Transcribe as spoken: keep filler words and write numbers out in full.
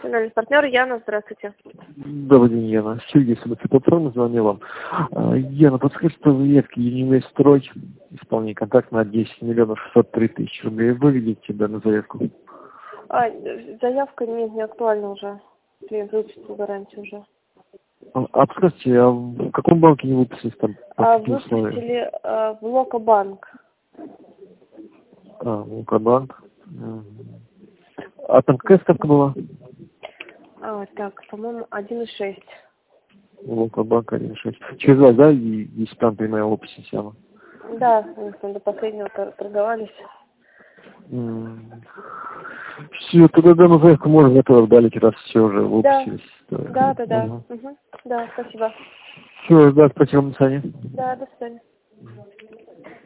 Финальный партнер Яна, здравствуйте. Добрый день, Яна. Сергей Собакин звонил вам. А, Яна, подскажите по заявке Юнивестрой, исполнение контракт на десять миллионов шестьсот три тысячи рублей. Вы видите данную заявку? А, заявка нет, не актуальна уже. Клиент выпустил гарантию уже. А, а подскажите, а в каком банке не выпустились там? А выпустили а, в Локобанк. А, Локобанк. А там какая ставка была? А, так, по-моему, один и шесть. Локобанк один и шесть. Через вас, да, и если там прямая опись села? Да, мы там до последнего тор- торговались. Все, тогда данную заявку можно готово удалить, раз все уже выпустились. Да, да, да, да. Угу. Угу. Да, спасибо. Все, да, спасибо, до свидания. Да, до свидания.